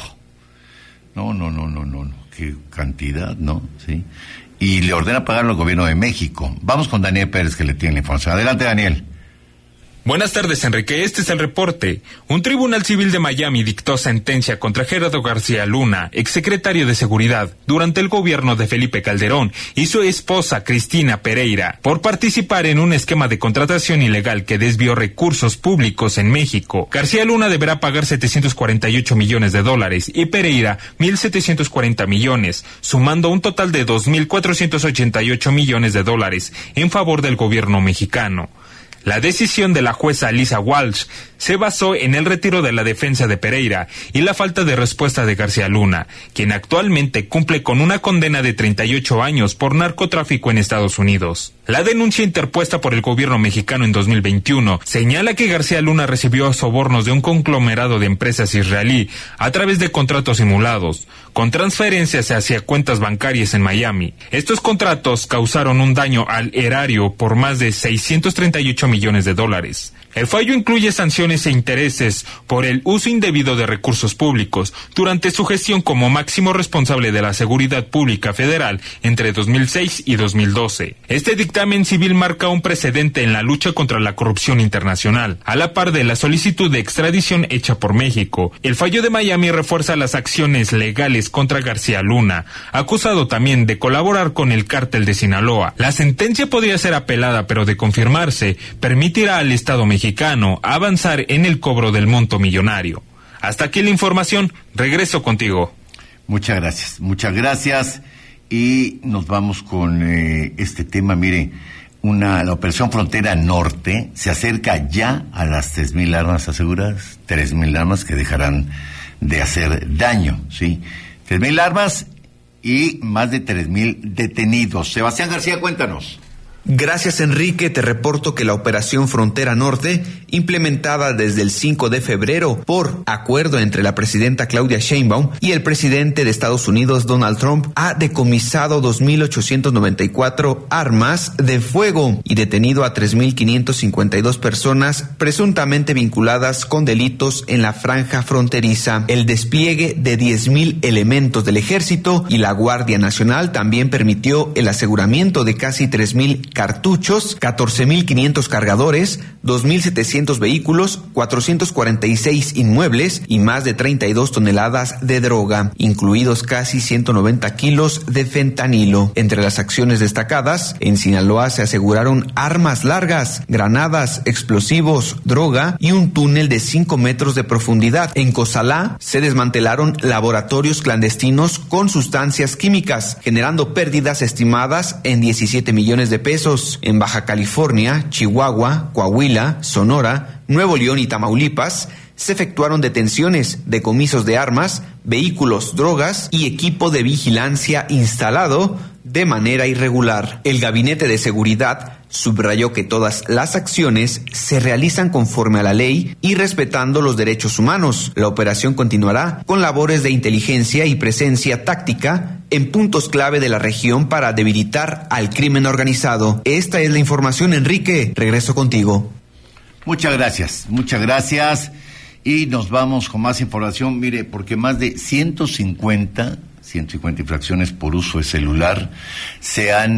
no, qué cantidad, ¿no? Sí. Y le ordena pagarlo al gobierno de México. Vamos con Daniel Pérez, que le tiene la información. Adelante, Daniel. Buenas tardes, Enrique. Este es el reporte. Un tribunal civil de Miami dictó sentencia contra Gerardo García Luna, exsecretario de Seguridad, durante el gobierno de Felipe Calderón, y su esposa Cristina Pereira, por participar en un esquema de contratación ilegal que desvió recursos públicos en México. García Luna deberá pagar 748 millones de dólares y Pereira 1,740 millones, sumando un total de 2,488 millones de dólares en favor del gobierno mexicano. La decisión de la jueza Lisa Walsh se basó en el retiro de la defensa de Pereira y la falta de respuesta de García Luna, quien actualmente cumple con una condena de 38 años por narcotráfico en Estados Unidos. La denuncia interpuesta por el gobierno mexicano en 2021 señala que García Luna recibió sobornos de un conglomerado de empresas israelí a través de contratos simulados, con transferencias hacia cuentas bancarias en Miami. Estos contratos causaron un daño al erario por más de 638 millones de dólares. El fallo incluye sanciones e intereses por el uso indebido de recursos públicos durante su gestión como máximo responsable de la seguridad pública federal entre 2006 y 2012. Este dictamen civil marca un precedente en la lucha contra la corrupción internacional, a la par de la solicitud de extradición hecha por México. El fallo de Miami refuerza las acciones legales contra García Luna, acusado también de colaborar con el cártel de Sinaloa. La sentencia podría ser apelada, pero de confirmarse, permitirá al Estado mexicano avanzar en el cobro del monto millonario. Hasta aquí la información. Regreso contigo. Muchas gracias. Y nos vamos con este tema. Mire, la Operación Frontera Norte se acerca ya a las 3,000 armas aseguradas, 3,000 armas que dejarán de hacer daño, ¿sí? 3,000 armas y más de 3,000 detenidos. Sebastián García, cuéntanos. Gracias, Enrique. Te reporto que la Operación Frontera Norte, implementada desde el 5 de febrero por acuerdo entre la presidenta Claudia Sheinbaum y el presidente de Estados Unidos, Donald Trump, ha decomisado 2.894 armas de fuego y detenido a 3.552 personas presuntamente vinculadas con delitos en la franja fronteriza. El despliegue de 10.000 elementos del Ejército y la Guardia Nacional también permitió el aseguramiento de casi 3.000 cartuchos, 14.500 cargadores, 2.700 vehículos, 446 inmuebles y más de 32 toneladas de droga, incluidos casi 190 kilos de fentanilo. Entre las acciones destacadas, en Sinaloa se aseguraron armas largas, granadas, explosivos, droga y un túnel de 5 metros de profundidad. En Cozalá se desmantelaron laboratorios clandestinos con sustancias químicas, generando pérdidas estimadas en 17 millones de pesos. En Baja California, Chihuahua, Coahuila, Sonora, Nuevo León y Tamaulipas se efectuaron detenciones, decomisos de armas, vehículos, drogas y equipo de vigilancia instalado de manera irregular. El Gabinete de Seguridad subrayó que todas las acciones se realizan conforme a la ley y respetando los derechos humanos. La operación continuará con labores de inteligencia y presencia táctica en puntos clave de la región para debilitar al crimen organizado. Esta es la información, Enrique. Regreso contigo. Muchas gracias. Y nos vamos con más información. Mire, porque más de 150 infracciones por uso de celular se han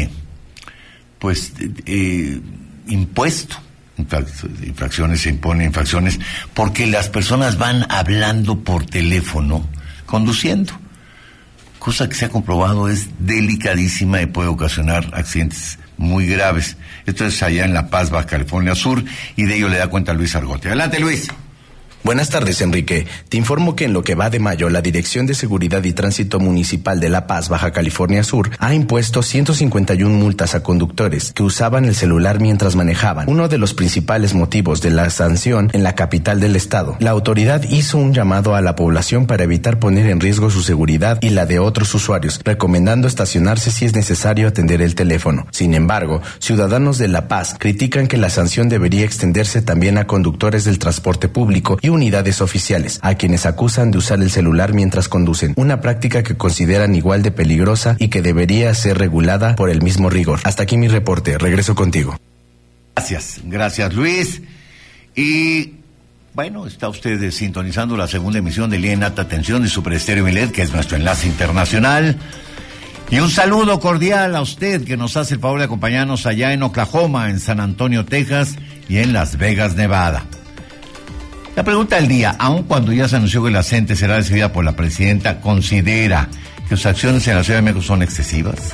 impuesto. Infracciones, se imponen infracciones porque las personas van hablando por teléfono conduciendo, cosa que se ha comprobado es delicadísima y puede ocasionar accidentes muy graves. Esto es allá en La Paz, Baja California Sur, y de ello le da cuenta Luis Argote. Adelante, Luis. Buenas tardes, Enrique. Te informo que en lo que va de mayo, la Dirección de Seguridad y Tránsito Municipal de La Paz, Baja California Sur, ha impuesto 151 multas a conductores que usaban el celular mientras manejaban. Uno de los principales motivos de la sanción en la capital del estado. La autoridad hizo un llamado a la población para evitar poner en riesgo su seguridad y la de otros usuarios, recomendando estacionarse si es necesario atender el teléfono. Sin embargo, ciudadanos de La Paz critican que la sanción debería extenderse también a conductores del transporte público y unidades oficiales, a quienes acusan de usar el celular mientras conducen, una práctica que consideran igual de peligrosa y que debería ser regulada por el mismo rigor. Hasta aquí mi reporte, regreso contigo. Gracias Luis. Y bueno, está usted sintonizando la segunda emisión de Línea en Alta Tensión de Super Estéreo Milet, que es nuestro enlace internacional. Y un saludo cordial a usted que nos hace el favor de acompañarnos allá en Oklahoma, en San Antonio, Texas y en Las Vegas, Nevada. La pregunta del día: aun cuando ya se anunció que la CENTE será recibida por la presidenta, ¿considera que sus acciones en la Ciudad de México son excesivas?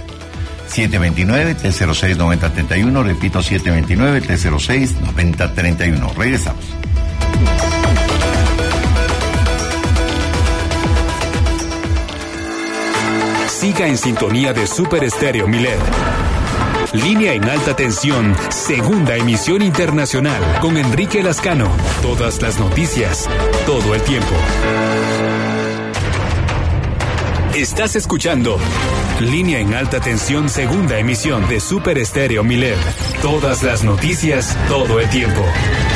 729-306-9031, repito, 729-306-9031. Regresamos. Siga en sintonía de Super Estéreo Milet. Línea en Alta Tensión, segunda emisión internacional, con Enrique Lascano. Todas las noticias, todo el tiempo. Estás escuchando Línea en Alta Tensión, segunda emisión de Super Estéreo Milet. Todas las noticias, todo el tiempo.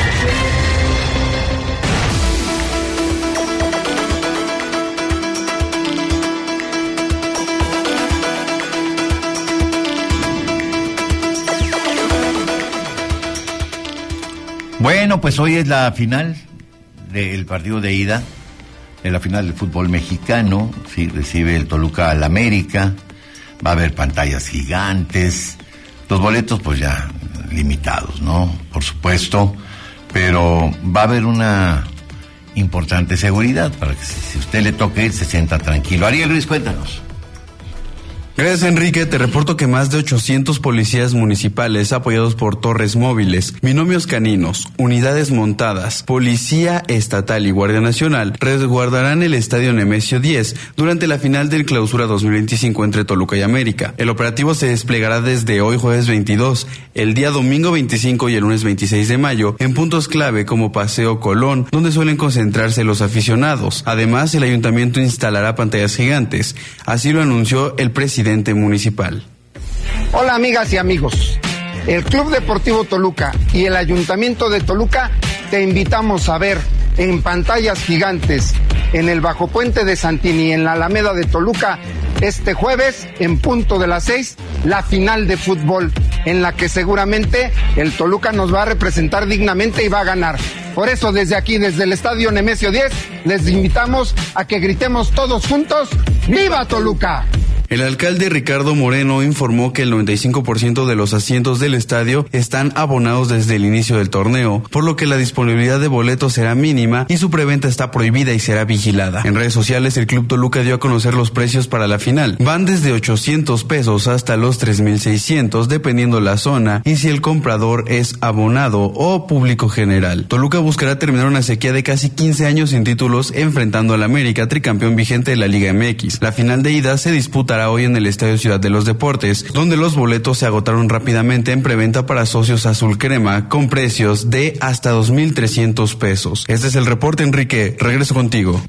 Bueno, pues hoy es la final del partido de ida, de la final del fútbol mexicano. Sí, recibe el Toluca al América, va a haber pantallas gigantes, los boletos pues ya limitados, ¿no? Por supuesto, pero va a haber una importante seguridad para que si usted le toque ir se sienta tranquilo. Ariel Ruiz, cuéntanos. Gracias, Enrique. Te reporto que más de 800 policías municipales apoyados por torres móviles, binomios caninos, unidades montadas, Policía Estatal y Guardia Nacional resguardarán el Estadio Nemesio 10 durante la final del Clausura 2025 entre Toluca y América. El operativo se desplegará desde hoy jueves 22, el día domingo 25 y el lunes 26 de mayo en puntos clave como Paseo Colón, donde suelen concentrarse los aficionados. Además, el ayuntamiento instalará pantallas gigantes. Así lo anunció el presidente municipal. Hola amigas y amigos, el Club Deportivo Toluca y el Ayuntamiento de Toluca te invitamos a ver en pantallas gigantes en el Bajo Puente de Santini, en la Alameda de Toluca, este jueves en punto de las 6, la final de fútbol, en la que seguramente el Toluca nos va a representar dignamente y va a ganar. Por eso desde aquí, desde el Estadio Nemesio 10, les invitamos a que gritemos todos juntos, ¡Viva Toluca! El alcalde Ricardo Moreno informó que el 95% de los asientos del estadio están abonados desde el inicio del torneo, por lo que la disponibilidad de boletos será mínima y su preventa está prohibida y será vigilada. En redes sociales, el Club Toluca dio a conocer los precios para la final. Van desde 800 pesos hasta los 3,600, dependiendo la zona y si el comprador es abonado o público general. Toluca buscará terminar una sequía de casi 15 años sin títulos, enfrentando al América, tricampeón vigente de la Liga MX. La final de ida se disputará hoy en el Estadio Ciudad de los Deportes, donde los boletos se agotaron rápidamente en preventa para socios azul crema, con precios de hasta 2,300 pesos. Este es el reporte, Enrique. Regreso contigo.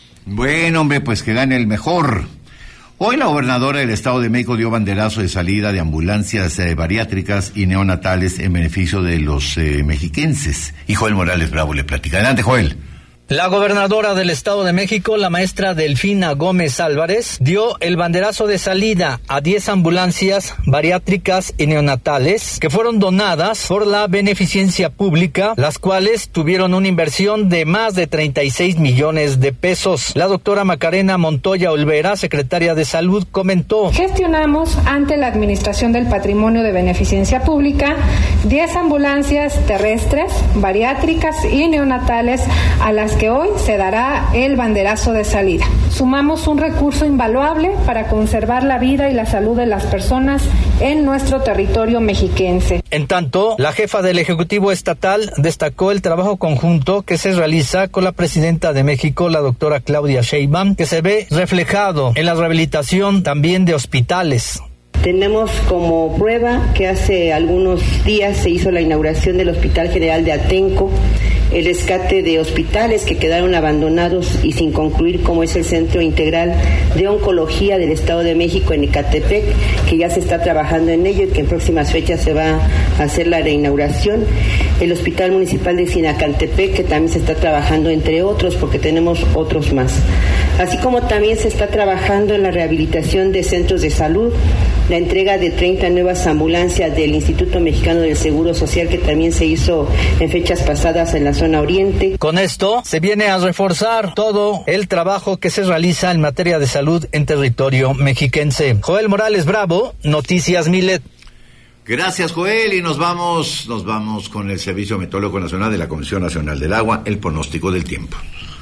Bueno, hombre, pues que gane el mejor. Hoy la gobernadora del Estado de México dio banderazo de salida de ambulancias bariátricas y neonatales en beneficio de los mexiquenses. Y Joel Morales Bravo le platica. Adelante, Joel. La gobernadora del Estado de México, la maestra Delfina Gómez Álvarez, dio el banderazo de salida a 10 ambulancias bariátricas y neonatales que fueron donadas por la beneficencia pública, las cuales tuvieron una inversión de más de 36 millones de pesos. La doctora Macarena Montoya Olvera, secretaria de Salud, comentó: gestionamos ante la Administración del Patrimonio de Beneficencia Pública 10 ambulancias terrestres, bariátricas y neonatales a las que hoy se dará el banderazo de salida. Sumamos un recurso invaluable para conservar la vida y la salud de las personas en nuestro territorio mexiquense. En tanto, la jefa del Ejecutivo Estatal destacó el trabajo conjunto que se realiza con la presidenta de México, la doctora Claudia Sheinbaum, que se ve reflejado en la rehabilitación también de hospitales. Tenemos como prueba que hace algunos días se hizo la inauguración del Hospital General de Atenco, el rescate de hospitales que quedaron abandonados y sin concluir, como es el Centro Integral de Oncología del Estado de México en Ecatepec, que ya se está trabajando en ello y que en próximas fechas se va a hacer la reinauguración, el Hospital Municipal de Sinacantepec, que también se está trabajando, entre otros, porque tenemos otros más. Así como también se está trabajando en la rehabilitación de centros de salud, la entrega de 30 nuevas ambulancias del Instituto Mexicano del Seguro Social, que también se hizo en fechas pasadas en la zona oriente. Con esto se viene a reforzar todo el trabajo que se realiza en materia de salud en territorio mexiquense. Joel Morales Bravo, Noticias Milet. Gracias, Joel, y nos vamos con el Servicio Meteorológico Nacional de la Comisión Nacional del Agua, el pronóstico del tiempo.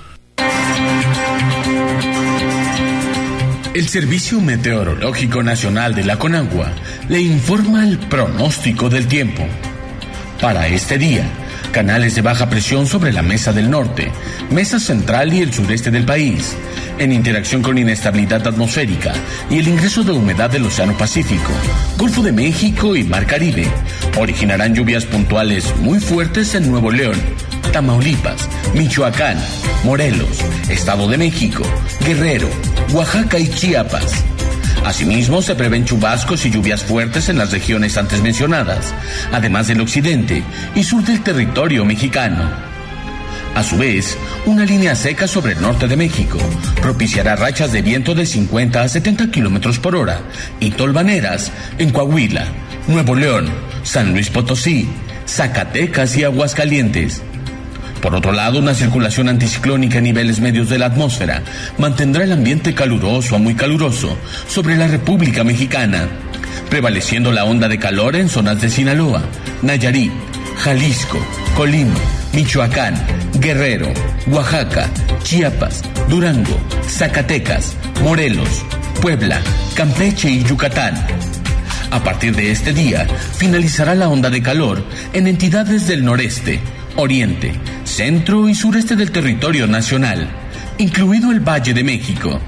El Servicio Meteorológico Nacional de la Conagua le informa el pronóstico del tiempo. Para este día, canales de baja presión sobre la Mesa del Norte, Mesa Central y el sureste del país, en interacción con inestabilidad atmosférica y el ingreso de humedad del Océano Pacífico, Golfo de México y Mar Caribe, originarán lluvias puntuales muy fuertes en Nuevo León, Tamaulipas, Michoacán, Morelos, Estado de México, Guerrero, Oaxaca y Chiapas. Asimismo, se prevén chubascos y lluvias fuertes en las regiones antes mencionadas, además del occidente y sur del territorio mexicano. A su vez, una línea seca sobre el norte de México propiciará rachas de viento de 50 a 70 kilómetros por hora y tolvaneras en Coahuila, Nuevo León, San Luis Potosí, Zacatecas y Aguascalientes. Por otro lado, una circulación anticiclónica en niveles medios de la atmósfera mantendrá el ambiente caluroso a muy caluroso sobre la República Mexicana, prevaleciendo la onda de calor en zonas de Sinaloa, Nayarit, Jalisco, Colima, Michoacán, Guerrero, Oaxaca, Chiapas, Durango, Zacatecas, Morelos, Puebla, Campeche y Yucatán. A partir de este día, finalizará la onda de calor en entidades del noreste, oriente, centro y sureste del territorio nacional, incluido el Valle de México.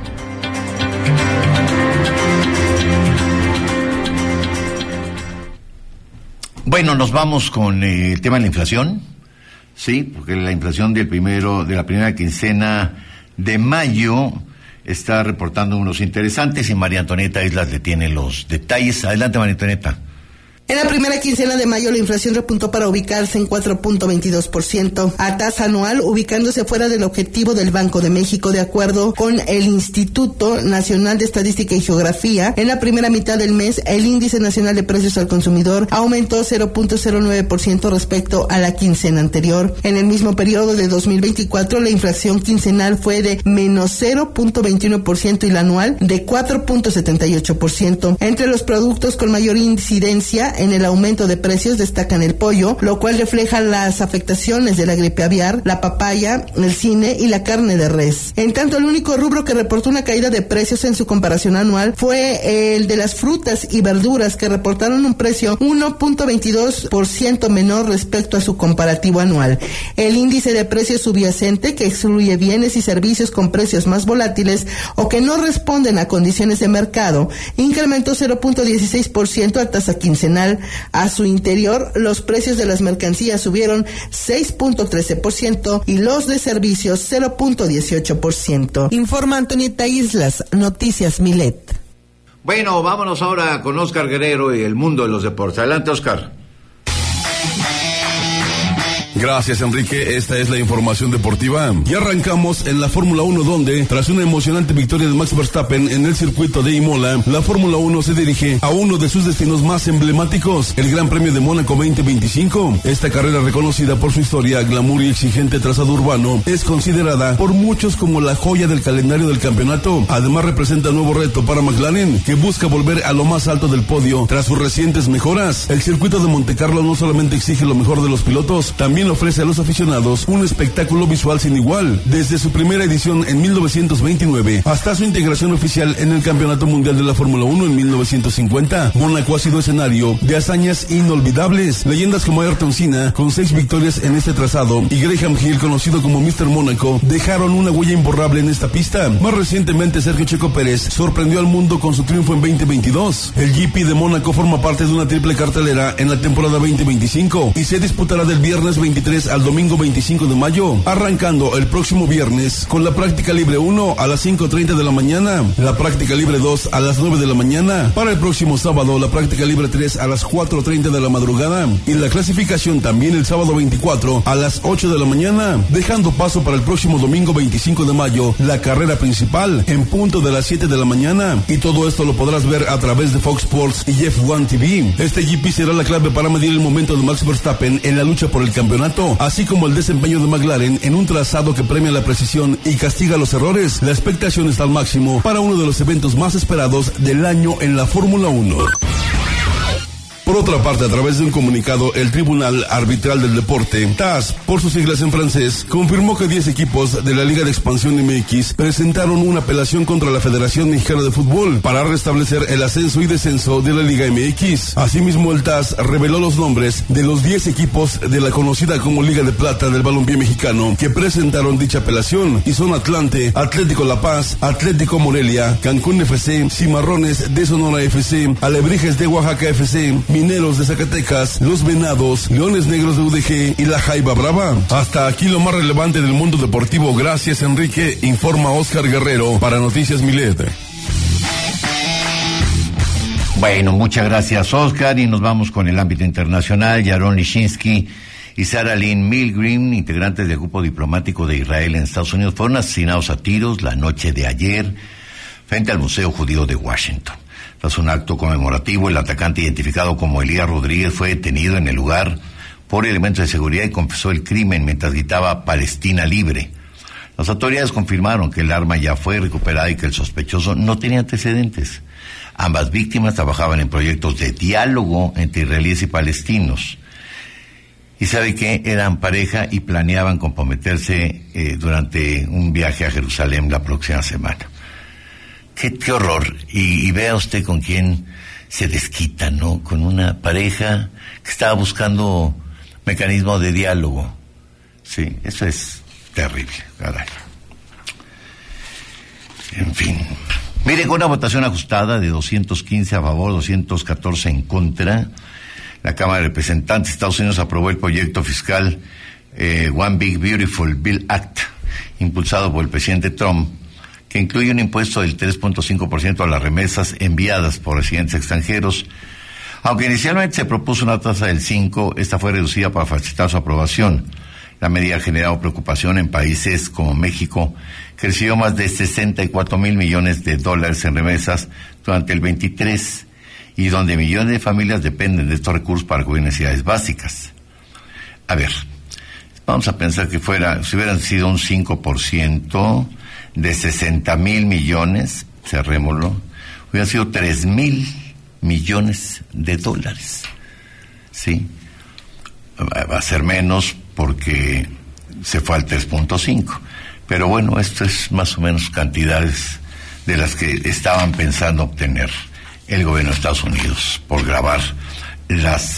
Bueno, nos vamos con el tema de la inflación, sí, porque la inflación de la primera quincena de mayo está reportando unos interesantes y María Antonieta Islas le tiene los detalles. Adelante, María Antonieta. En la primera quincena de mayo, la inflación repuntó para ubicarse en 4.22%, a tasa anual, ubicándose fuera del objetivo del Banco de México, de acuerdo con el Instituto Nacional de Estadística y Geografía. En la primera mitad del mes, el índice nacional de precios al consumidor aumentó 0.09% respecto a la quincena anterior. En el mismo periodo de 2024, la inflación quincenal fue de menos 0.21% y la anual de 4.78%. Entre los productos con mayor incidencia en el aumento de precios destacan el pollo, lo cual refleja las afectaciones de la gripe aviar, la papaya, el cine y la carne de res. En tanto, el único rubro que reportó una caída de precios en su comparación anual fue el de las frutas y verduras, que reportaron un precio 1.22% menor respecto a su comparativo anual. El índice de precios subyacente, que excluye bienes y servicios con precios más volátiles o que no responden a condiciones de mercado, incrementó 0.16% a tasa quincenal. A su interior, los precios de las mercancías subieron 6.13% y los de servicios 0.18%. Informa Antonieta Islas, Noticias Milet. Bueno, vámonos ahora con Oscar Guerrero y el mundo de los deportes. Adelante, Oscar. Gracias, Enrique. Esta es la información deportiva. Y arrancamos en la Fórmula 1, donde, tras una emocionante victoria de Max Verstappen en el circuito de Imola, la Fórmula 1 se dirige a uno de sus destinos más emblemáticos, el Gran Premio de Mónaco 2025. Esta carrera, reconocida por su historia, glamour y exigente trazado urbano, es considerada por muchos como la joya del calendario del campeonato. Además, representa un nuevo reto para McLaren, que busca volver a lo más alto del podio tras sus recientes mejoras. El circuito de Montecarlo no solamente exige lo mejor de los pilotos, también ofrece a los aficionados un espectáculo visual sin igual. Desde su primera edición en 1929 hasta su integración oficial en el Campeonato Mundial de la Fórmula 1 en 1950, Mónaco ha sido escenario de hazañas inolvidables. Leyendas como Ayrton Senna, con 6 victorias en este trazado, y Graham Hill, conocido como Mr. Mónaco, dejaron una huella imborrable en esta pista. Más recientemente, Sergio Checo Pérez sorprendió al mundo con su triunfo en 2022. El GP de Mónaco forma parte de una triple cartelera en la temporada 2025 y se disputará del viernes 23 al domingo 25 de mayo, arrancando el próximo viernes con la práctica libre 1 a las 5:30 de la mañana, la práctica libre 2 a las 9 de la mañana, para el próximo sábado la práctica libre 3 a las 4:30 de la madrugada y la clasificación también el sábado 24 a las 8 de la mañana, dejando paso para el próximo domingo 25 de mayo la carrera principal en punto de las 7 de la mañana, y todo esto lo podrás ver a través de Fox Sports y F1 TV. Este GP será la clave para medir el momento de Max Verstappen en la lucha por el campeonato, así como el desempeño de McLaren en un trazado que premia la precisión y castiga los errores. La expectación está al máximo para uno de los eventos más esperados del año en la Fórmula 1. Por otra parte, a través de un comunicado, el Tribunal Arbitral del Deporte, TAS, por sus siglas en francés, confirmó que 10 equipos de la Liga de Expansión MX presentaron una apelación contra la Federación Mexicana de Fútbol para restablecer el ascenso y descenso de la Liga MX. Asimismo, el TAS reveló los nombres de los 10 equipos de la conocida como Liga de Plata del balompié mexicano que presentaron dicha apelación, y son Atlante, Atlético La Paz, Atlético Morelia, Cancún FC, Cimarrones de Sonora FC, Alebrijes de Oaxaca FC, Mineros de Zacatecas, Los Venados, Leones Negros de UDG y la Jaiba Brava. Hasta aquí lo más relevante del mundo deportivo. Gracias, Enrique. Informa Oscar Guerrero para Noticias Milet. Bueno, muchas gracias, Oscar, y nos vamos con el ámbito internacional. Yaron Lishinsky y Sarah Lynn Milgrim, integrantes del grupo diplomático de Israel en Estados Unidos, fueron asesinados a tiros la noche de ayer frente al Museo Judío de Washington. Tras un acto conmemorativo, el atacante, identificado como Elías Rodríguez, fue detenido en el lugar por elementos de seguridad y confesó el crimen mientras gritaba "Palestina libre". Las autoridades confirmaron que el arma ya fue recuperada y que el sospechoso no tenía antecedentes. Ambas víctimas trabajaban en proyectos de diálogo entre israelíes y palestinos. Y sabe que eran pareja y planeaban comprometerse durante un viaje a Jerusalén la próxima semana. Qué horror. Y vea usted con quién se desquita, ¿no? Con una pareja que estaba buscando mecanismos de diálogo. Sí, eso es terrible, caray. En fin. Mire, con una votación ajustada de 215 a favor, 214 en contra, la Cámara de Representantes de Estados Unidos aprobó el proyecto fiscal One Big Beautiful Bill Act, impulsado por el presidente Trump, que incluye un impuesto del 3.5% a las remesas enviadas por residentes extranjeros. Aunque inicialmente se propuso una tasa del 5%, esta fue reducida para facilitar su aprobación. La medida ha generado preocupación en países como México, que recibió más de 64 mil millones de dólares en remesas durante el 23, y donde millones de familias dependen de estos recursos para cubrir necesidades básicas. A ver, vamos a pensar que si hubieran sido un 5% de 60 mil millones, cerrémoslo, hubieran sido 3 mil millones de dólares. ¿Sí? Va a ser menos porque se fue al 3.5. Pero bueno, esto es más o menos cantidades de las que estaban pensando obtener el gobierno de Estados Unidos por grabar las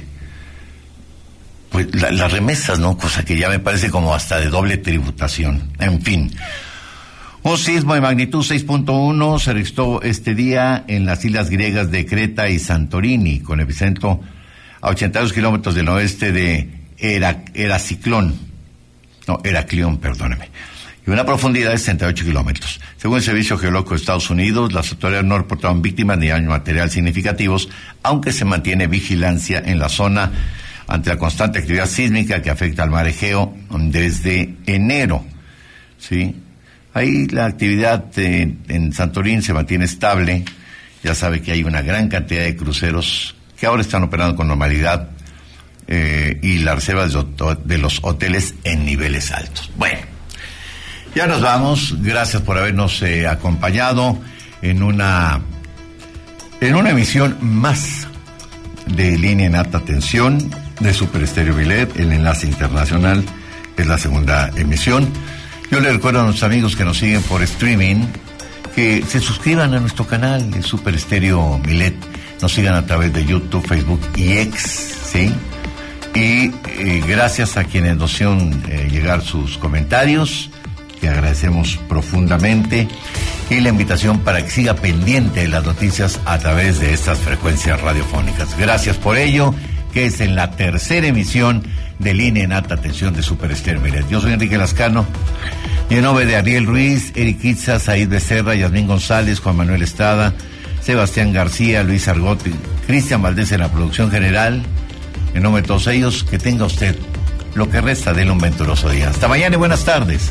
remesas, ¿no? Cosa que ya me parece como hasta de doble tributación. En fin. Un sismo de magnitud 6.1 se registró este día en las islas griegas de Creta y Santorini, con epicentro a 82 kilómetros del oeste de Heraclión, perdóneme, y una profundidad de 68 kilómetros. Según el Servicio Geológico de Estados Unidos, las autoridades no reportaron víctimas ni daños materiales significativos, aunque se mantiene vigilancia en la zona ante la constante actividad sísmica que afecta al mar Egeo desde enero. ¿Sí? Ahí la actividad en Santorín se mantiene estable. Ya sabe que hay una gran cantidad de cruceros que ahora están operando con normalidad, y las reservas de los hoteles en niveles altos. Bueno, ya nos vamos. Gracias por habernos acompañado en una emisión más de Línea en Alta Tensión de Super Estéreo Milet. El enlace internacional es la segunda emisión. Yo les recuerdo a nuestros amigos que nos siguen por streaming que se suscriban a nuestro canal de Super Estéreo Milet. Nos sigan a través de YouTube, Facebook y X, ¿sí? Y gracias a quienes nos hicieron llegar sus comentarios, que agradecemos profundamente, y la invitación para que siga pendiente de las noticias a través de estas frecuencias radiofónicas. Gracias por ello, que es en la tercera emisión de Línea en Alta Tensión de Super Estéreo Milet. Yo soy Enrique Lascano, y en nombre de Ariel Ruiz, Eric Itza, Said Becerra, Yasmín González, Juan Manuel Estrada, Sebastián García, Luis Argote, Cristian Valdés en la producción general. En nombre de todos ellos, que tenga usted lo que resta de él un venturoso día. Hasta mañana y buenas tardes.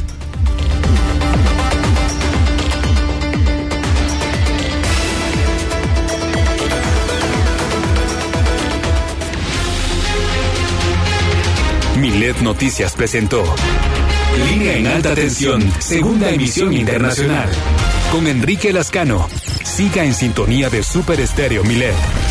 Milet Noticias presentó Línea en Alta Tensión, segunda emisión internacional, con Enrique Lascano. Siga en sintonía de Super Estéreo Milet.